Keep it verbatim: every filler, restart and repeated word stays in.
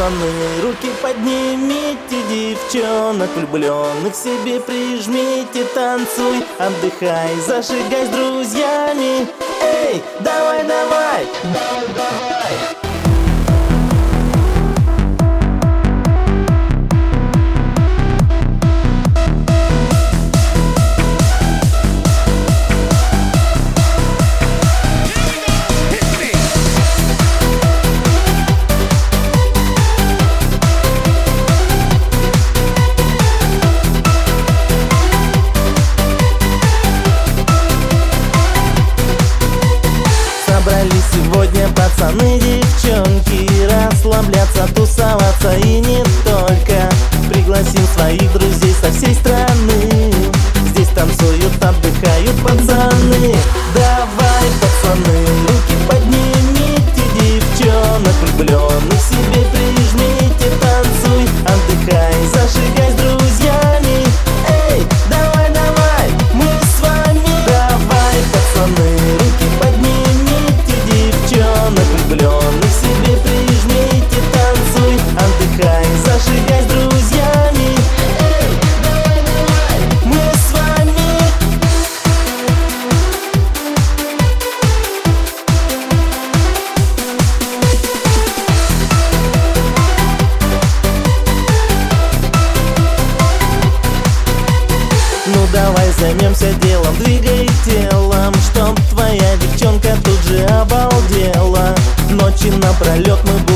пацаны, руки поднимите, девчонок влюбленных себе прижмите, танцуй, отдыхай, зажигай с друзьями. Эй, давай, давай, давай, давай. Собрались сегодня пацаны, девчонки, расслабляться, тусоваться и не только. Пригласим своих друзей со всей страны. Здесь танцуют, отдыхают пацаны. Давай, пацаны, руки поднимите, девчонок влюбленных себе прижмите, танцуй, отдыхай, зажигай с друзьями. Эй, давай, давай, мы с вами. Давай, пацаны, руки поднимите, девчонок влюбленных себе прижмите, танцуй, отдыхай, зажигай с друзьями. Эй, давай, давай, мы с вами. Ну давай займемся делом, двигай телом, чтоб твоя девчонка тут же обалдела. Ночи напролет мы будем